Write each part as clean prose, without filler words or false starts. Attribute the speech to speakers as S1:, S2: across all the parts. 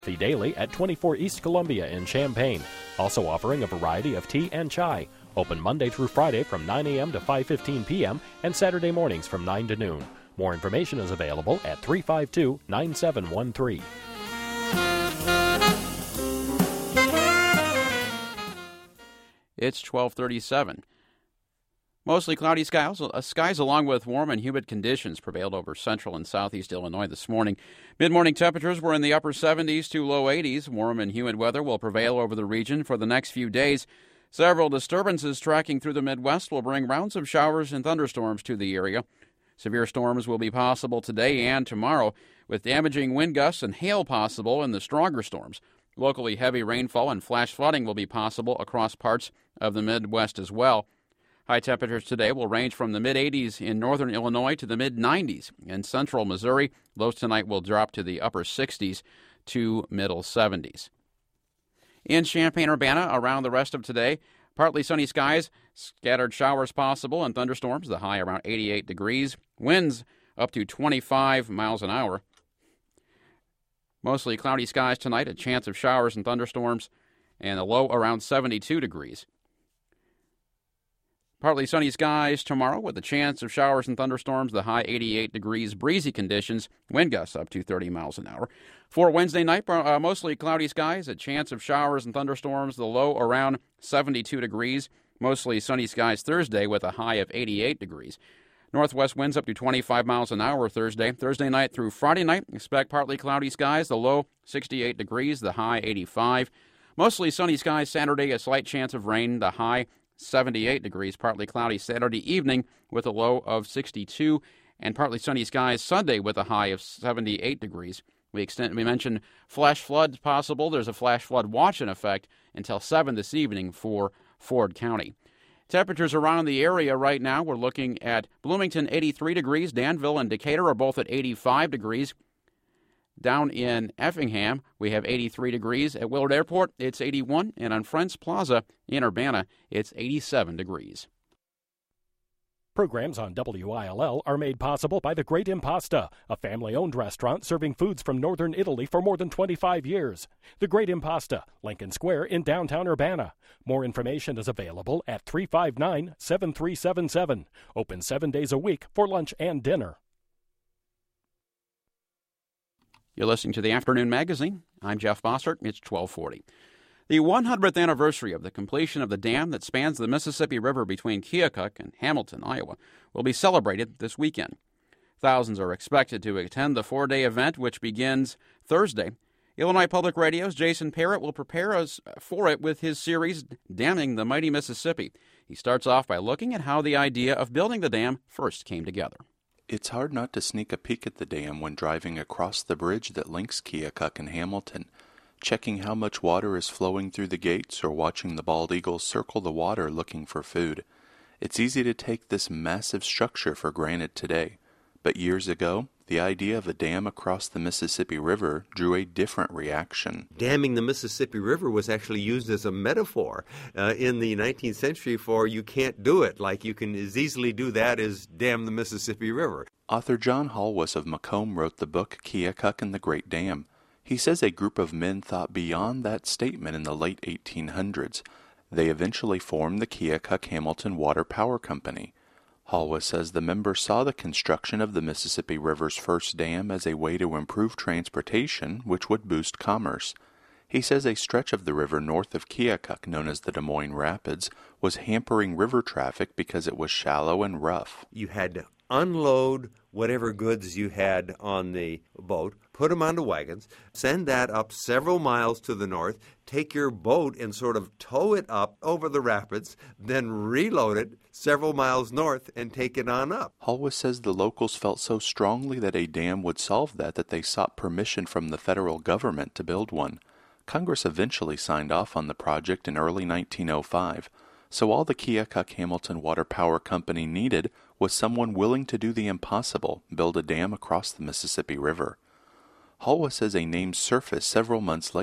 S1: Daily at 24 East Columbia in Champaign. Also offering a variety of tea and chai. Open Monday through Friday from 9 a.m. to 5:15 p.m. and Saturday mornings from 9 to noon. More information is available at 352-9713.
S2: It's 12:37. Mostly cloudy skies along with warm and humid conditions prevailed over central and southeast Illinois this morning. Mid-morning temperatures were in the upper 70s to low 80s. Warm and humid weather will prevail over the region for the next few days. Several disturbances tracking through the Midwest will bring rounds of showers and thunderstorms to the area. Severe storms will be possible today and tomorrow, with damaging wind gusts and hail possible in the stronger storms. Locally heavy rainfall and flash flooding will be possible across parts of the Midwest as well. High temperatures today will range from the mid-80s in northern Illinois to the mid-90s in central Missouri. Lows tonight will drop to the upper 60s to middle 70s. In Champaign-Urbana, around the rest of today, partly sunny skies, scattered showers possible and thunderstorms, the high around 88 degrees. Winds up to 25 miles an hour. Mostly cloudy skies tonight, a chance of showers and thunderstorms, and a low around 72 degrees. Partly sunny skies tomorrow with a chance of showers and thunderstorms, the high 88 degrees, breezy conditions, wind gusts up to 30 miles an hour. For Wednesday night, mostly cloudy skies, a chance of showers and thunderstorms, the low around 72 degrees. Mostly sunny skies Thursday with a high of 88 degrees. Northwest winds up to 25 miles an hour Thursday. Thursday night through Friday night, expect partly cloudy skies, the low 68 degrees, the high 85. Mostly sunny skies Saturday, a slight chance of rain, the high 78 degrees, partly cloudy Saturday evening with a low of 62, and partly sunny skies Sunday with a high of 78 degrees. We mentioned flash floods possible. There's a flash flood watch in effect until 7 this evening for Ford County. Temperatures around the area right now, we're looking at Bloomington 83 degrees, Danville and Decatur are both at 85 degrees. Down in Effingham, we have 83 degrees. At Willard Airport, it's 81. And on Friends Plaza in Urbana, it's 87 degrees.
S1: Programs on WILL are made possible by The Great Impasta, a family-owned restaurant serving foods from northern Italy for more than 25 years. The Great Impasta, Lincoln Square in downtown Urbana. More information is available at 359-7377. Open 7 days a week for lunch and dinner.
S2: You're listening to the Afternoon Magazine. I'm Jeff Bossert. It's 1240. The 100th anniversary of the completion of the dam that spans the Mississippi River between Keokuk and Hamilton, Iowa, will be celebrated this weekend. Thousands are expected to attend the 4-day event, which begins Thursday. Illinois Public Radio's Jason Parrott will prepare us for it with his series, Damming the Mighty Mississippi. He starts off by looking at how the idea of building the dam first came together.
S3: It's hard not to sneak a peek at the dam when driving across the bridge that links Keokuk and Hamilton, checking how much water is flowing through the gates or watching the bald eagles circle the water looking for food. It's easy to take this massive structure for granted today, but years ago, the idea of a dam across the Mississippi River drew a different reaction.
S4: Damming the Mississippi River was actually used as a metaphor in the 19th century for you can't do it, like you can as easily do that as dam the Mississippi River.
S3: Author John Halwas of Macomb wrote the book Keokuk and the Great Dam. He says a group of men thought beyond that statement in the late 1800s. They eventually formed the Keokuk-Hamilton Water Power Company. Halwas says the members saw the construction of the Mississippi River's first dam as a way to improve transportation, which would boost commerce. He says a stretch of the river north of Keokuk, known as the Des Moines Rapids, was hampering river traffic because it was shallow and rough.
S4: You had to unload whatever goods you had on the boat, put them onto wagons, send that up several miles to the north, take your boat and sort of tow it up over the rapids, then reload it several miles north and take it on up.
S3: Halwas says the locals felt so strongly that a dam would solve that they sought permission from the federal government to build one. Congress eventually signed off on the project in early 1905. So all the Keokuk-Hamilton Water Power Company needed was someone willing to do the impossible, build a dam across the Mississippi River. Halwas says a name surfaced several months later.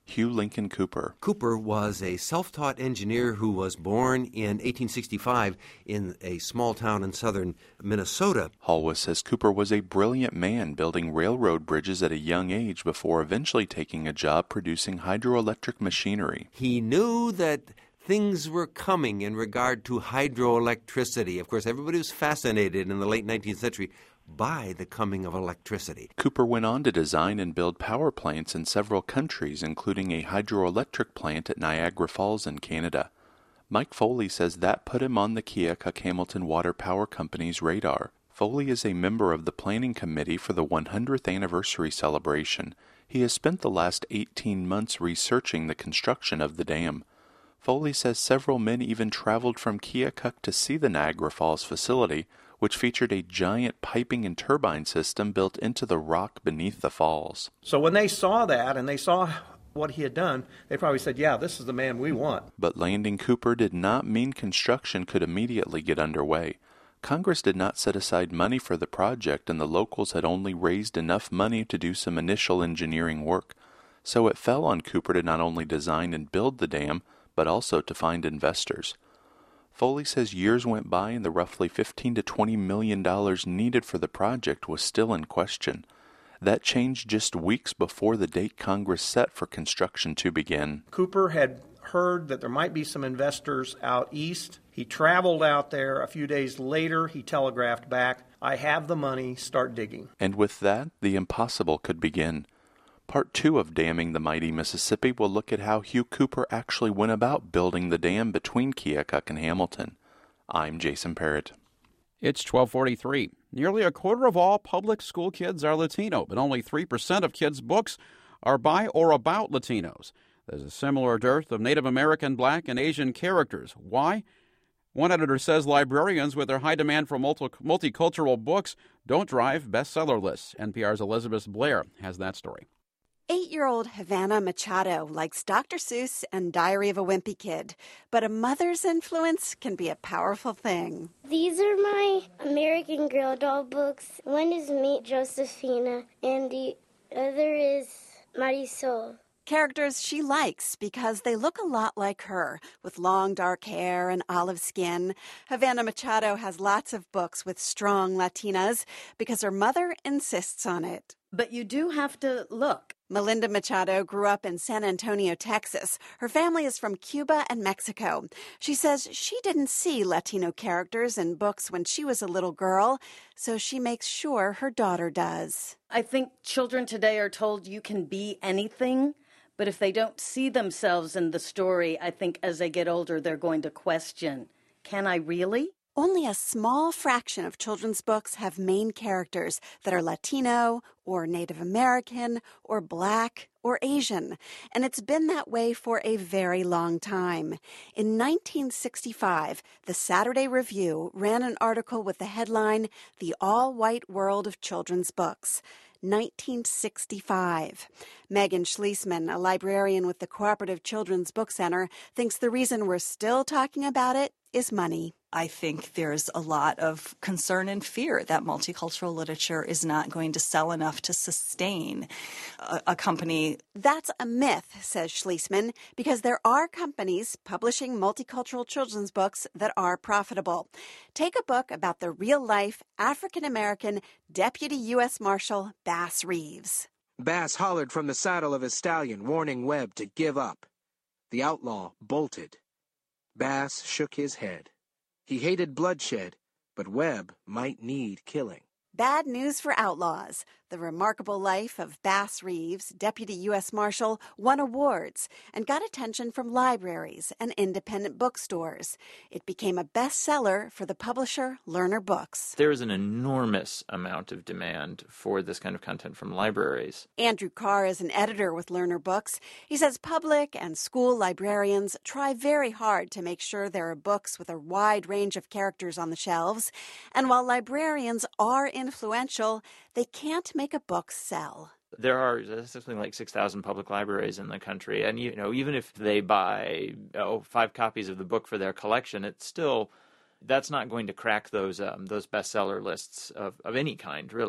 S3: Hugh Lincoln Cooper.
S4: Cooper was a self-taught engineer who was born in 1865 in a small town in southern Minnesota.
S3: Hallwith says Cooper was a brilliant man building railroad bridges at a young age before eventually taking a job producing hydroelectric machinery.
S4: He knew that things were coming in regard to hydroelectricity. Of course, everybody was fascinated in the late 19th century by the coming of electricity.
S3: Cooper went on to design and build power plants in several countries, including a hydroelectric plant at Niagara Falls in Canada. Mike Foley says that put him on the Keokuk-Hamilton Water Power Company's radar. Foley is a member of the planning committee for the 100th anniversary celebration. He has spent the last 18 months researching the construction of the dam. Foley says several men even traveled from Keokuk to see the Niagara Falls facility, which featured a giant piping and turbine system built into the rock beneath the falls.
S5: So when they saw that and they saw what he had done, they probably said, yeah, this is the man we want.
S3: But landing Cooper did not mean construction could immediately get underway. Congress did not set aside money for the project, and the locals had only raised enough money to do some initial engineering work. So it fell on Cooper to not only design and build the dam, but also to find investors. Foley says years went by and the roughly $15 to $20 million needed for the project was still in question. That changed just weeks before the date Congress set for construction to begin.
S5: Cooper had heard that there might be some investors out east. He traveled out there. A few days later, he telegraphed back, I have the money, start digging.
S3: And with that, the impossible could begin. Part 2 of Damming the Mighty Mississippi will look at how Hugh Cooper actually went about building the dam between Keokuk and Hamilton. I'm Jason Parrott.
S2: It's 12:43. Nearly a quarter of all public school kids are Latino, but only 3% of kids' books are by or about Latinos. There's a similar dearth of Native American, Black, and Asian characters. Why? One editor says librarians, with their high demand for multicultural books, don't drive bestseller lists. NPR's Elizabeth Blair has that story.
S6: 8-year-old Havana Machado likes Dr. Seuss and Diary of a Wimpy Kid, but a mother's influence can be a powerful thing.
S7: These are my American Girl doll books. One is Meet Josephina, and the other is Marisol.
S6: Characters she likes because they look a lot like her, with long dark hair and olive skin. Havana Machado has lots of books with strong Latinas because her mother insists on it.
S8: But you do have to look.
S6: Melinda Machado grew up in San Antonio, Texas. Her family is from Cuba and Mexico. She says she didn't see Latino characters in books when she was a little girl, so she makes sure her daughter does.
S8: I think children today are told you can be anything, but if they don't see themselves in the story, I think as they get older, they're going to question, can I really?
S6: Only a small fraction of children's books have main characters that are Latino or Native American or Black or Asian, and it's been that way for a very long time. In 1965, the Saturday Review ran an article with the headline, The All-White World of Children's Books. 1965. Megan Schlesman, a librarian with the Cooperative Children's Book Center, thinks the reason we're still talking about it is money.
S9: I think there's a lot of concern and fear that multicultural literature is not going to sell enough to sustain a company.
S6: That's a myth, says Schlesman, because there are companies publishing multicultural children's books that are profitable. Take a book about the real-life African-American Deputy U.S. Marshal Bass Reeves.
S10: Bass hollered from the saddle of his stallion, warning Webb to give up. The outlaw bolted. Bass shook his head. He hated bloodshed, but Webb might need killing.
S6: Bad news for outlaws. The remarkable life of Bass Reeves, Deputy U.S. Marshal, won awards and got attention from libraries and independent bookstores. It became a bestseller for the publisher Lerner Books.
S11: There is an enormous amount of demand for this kind of content from libraries.
S6: Andrew Carr is an editor with Lerner Books. He says public and school librarians try very hard to make sure there are books with a wide range of characters on the shelves. And while librarians are influential, they can't make a book sell.
S11: There are something like 6,000 public libraries in the country, and even if they buy 5 copies of the book for their collection, that's not going to crack those bestseller lists of any kind, really.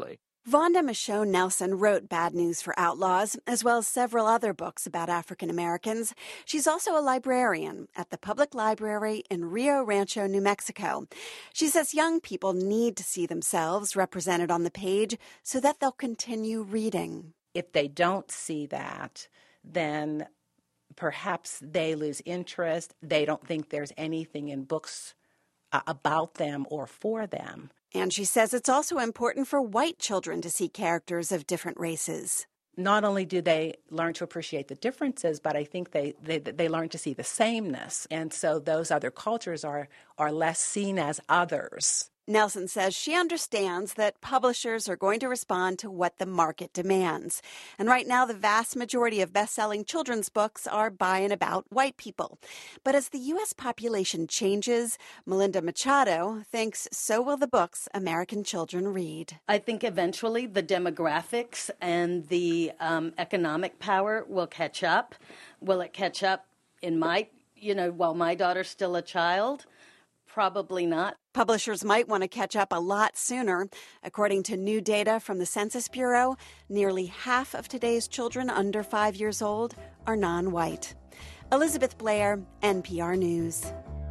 S6: Vonda Michaud Nelson wrote Bad News for Outlaws, as well as several other books about African Americans. She's also a librarian at the Public Library in Rio Rancho, New Mexico. She says young people need to see themselves represented on the page so that they'll continue reading.
S12: If they don't see that, then perhaps they lose interest. They don't think there's anything in books about them or for them.
S6: And she says it's also important for white children to see characters of different races.
S12: Not only do they learn to appreciate the differences, but I think they learn to see the sameness. And so those other cultures are less seen as others.
S6: Nelson says she understands that publishers are going to respond to what the market demands. And right now, the vast majority of best-selling children's books are by and about white people. But as the U.S. population changes, Melinda Machado thinks so will the books American children read.
S8: I think eventually the demographics and the economic power will catch up. Will it catch up while my daughter's still a child? Probably not.
S6: Publishers might want to catch up a lot sooner. According to new data from the Census Bureau, nearly half of today's children under 5 years old are non-white. Elizabeth Blair, NPR News.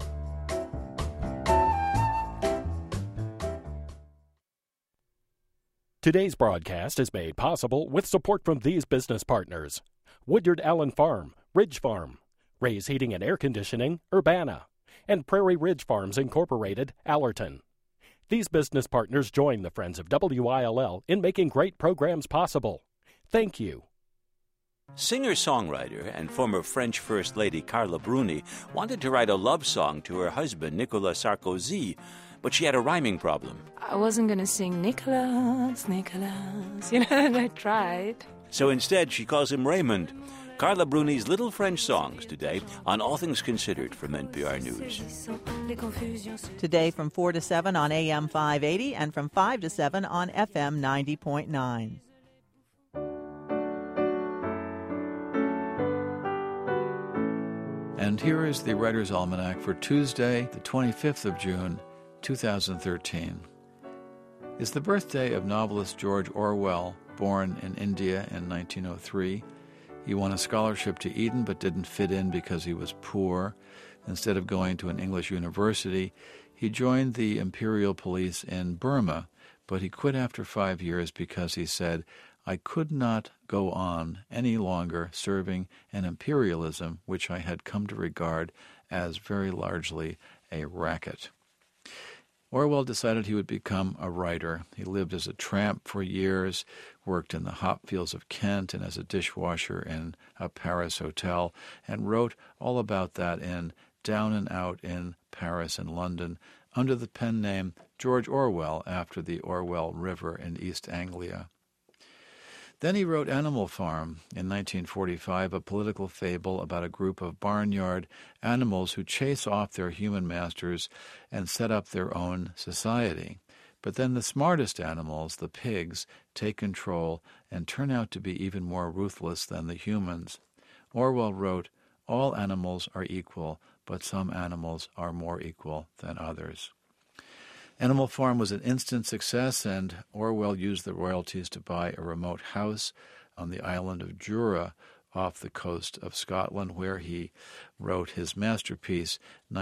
S1: Today's broadcast is made possible with support from these business partners: Woodyard Allen Farm, Ridge Farm, Ray's Heating and Air Conditioning, Urbana, and Prairie Ridge Farms Incorporated, Allerton. These business partners join the Friends of WILL in making great programs possible. Thank you.
S13: Singer-songwriter and former French First Lady Carla Bruni wanted to write a love song to her husband, Nicolas Sarkozy, but she had a rhyming problem.
S14: I wasn't going to sing Nicolas, and I tried.
S13: So instead, she calls him Raymond. Carla Bruni's Little French Songs today on All Things Considered from NPR News.
S15: Today from 4 to 7 on AM 580 and from 5 to 7 on FM 90.9.
S16: And here is the Writer's Almanac for Tuesday, the 25th of June, 2013. It's the birthday of novelist George Orwell, born in India in 1903. He won a scholarship to Eton but didn't fit in because he was poor. Instead of going to an English university, he joined the imperial police in Burma, but he quit after 5 years because he said, "I could not go on any longer serving an imperialism which I had come to regard as very largely a racket." Orwell decided he would become a writer. He lived as a tramp for years, worked in the hop fields of Kent and as a dishwasher in a Paris hotel, and wrote all about that in Down and Out in Paris and London under the pen name George Orwell after the Orwell River in East Anglia. Then he wrote Animal Farm in 1945, a political fable about a group of barnyard animals who chase off their human masters and set up their own society. But then the smartest animals, the pigs, take control and turn out to be even more ruthless than the humans. Orwell wrote, "All animals are equal, but some animals are more equal than others." Animal Farm was an instant success, and Orwell used the royalties to buy a remote house on the island of Jura off the coast of Scotland, where he wrote his masterpiece,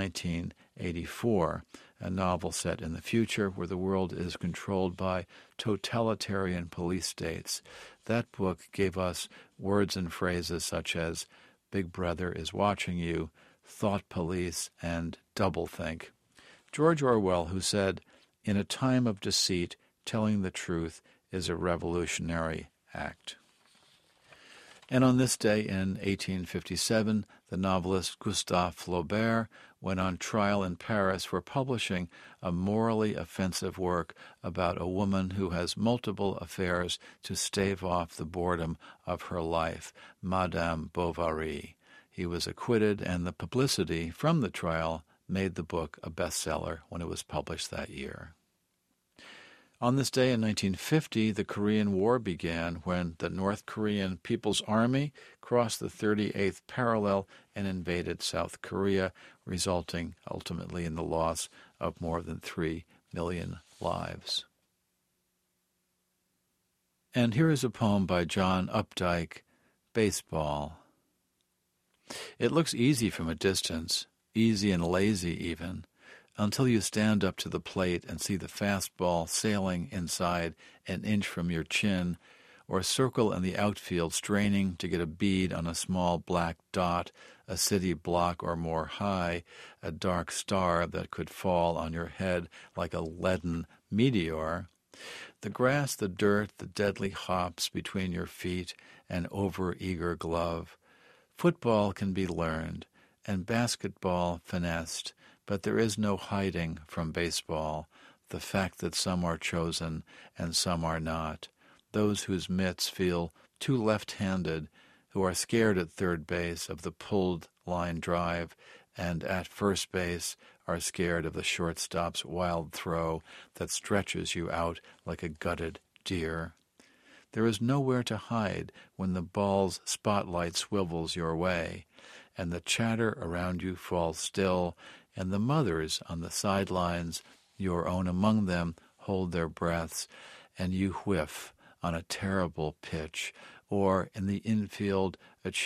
S16: 1984, a novel set in the future where the world is controlled by totalitarian police states. That book gave us words and phrases such as Big Brother is watching you, thought police, and doublethink. George Orwell, who said, "In a time of deceit, telling the truth is a revolutionary act." And on this day in 1857, the novelist Gustave Flaubert went on trial in Paris for publishing a morally offensive work about a woman who has multiple affairs to stave off the boredom of her life, Madame Bovary. He was acquitted, and the publicity from the trial made the book a bestseller when it was published that year. On this day in 1950, the Korean War began when the North Korean People's Army crossed the 38th parallel and invaded South Korea, resulting ultimately in the loss of more than 3 million lives. And here is a poem by John Updike, Baseball. It looks easy from a distance, easy and lazy even, until you stand up to the plate and see the fastball sailing inside an inch from your chin, or circle in the outfield straining to get a bead on a small black dot, a city block or more high, a dark star that could fall on your head like a leaden meteor. The grass, the dirt, the deadly hops between your feet, an over-eager glove. Football can be learned, and basketball finessed, but there is no hiding from baseball, the fact that some are chosen and some are not. Those whose mitts feel too left-handed, who are scared at third base of the pulled line drive, and at first base are scared of the shortstop's wild throw that stretches you out like a gutted deer. There is nowhere to hide when the ball's spotlight swivels your way, and the chatter around you falls still, and the mothers on the sidelines, your own among them, hold their breaths, and you whiff on a terrible pitch, or in the infield a